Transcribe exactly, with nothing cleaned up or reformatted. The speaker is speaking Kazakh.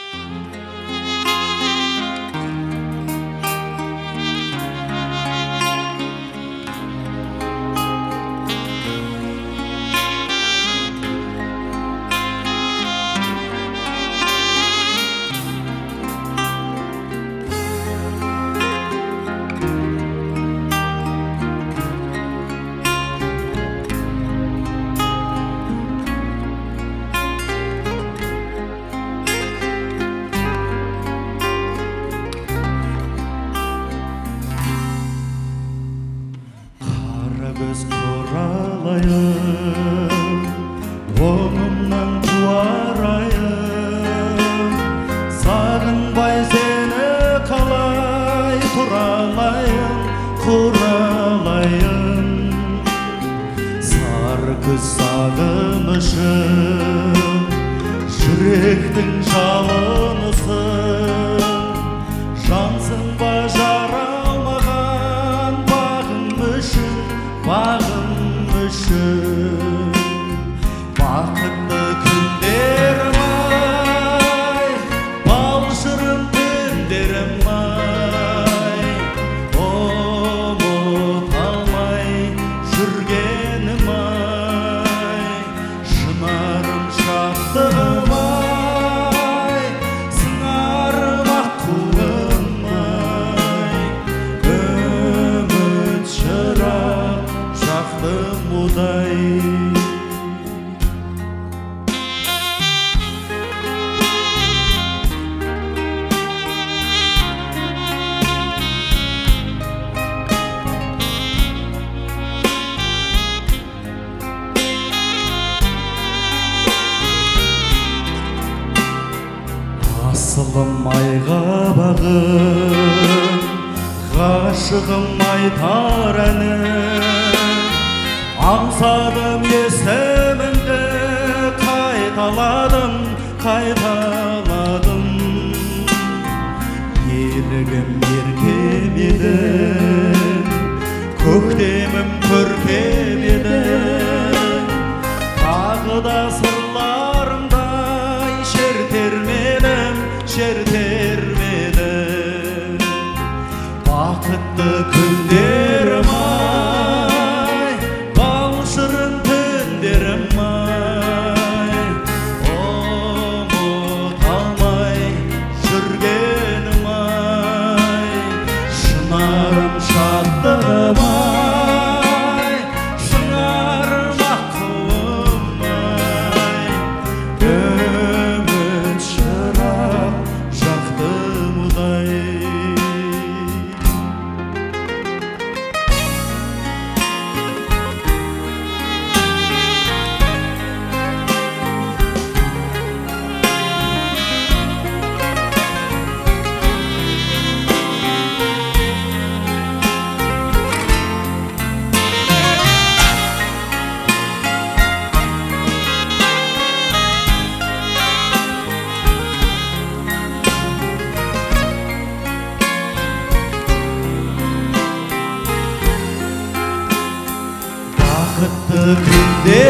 Göz koralayım, oğlumdan tuarayım, sağınbay seni kalay turalayım, kuralayım. Sarı kız sağınışım, yürektin жалынысың, жансың ба жаралмаған бағым үшін, бағым үшін. Бақытты күндерім ай, бал шырын түндерім ай, ұмыта алмай жүргенім ай, шынарым шаттығым ай, сыңарым аққуым ай, үміт шырақ жақтым удай. Асылым айға бағым, ғашығым айтар әнім, аңсадым есіміңді, қайталадым, қайталадым. Елігім еркем едің, көктемім көркем едің, тағы да сырларымдай шертермедім, шертермедім. Бақытты күндерім ай, бал шырын түндерім ай, ұмыта алмай жүргенім ай, шынарым шаттығым ай, шынарым аққуым ай, үміт шырақ жақтым удай. Бақытты күндер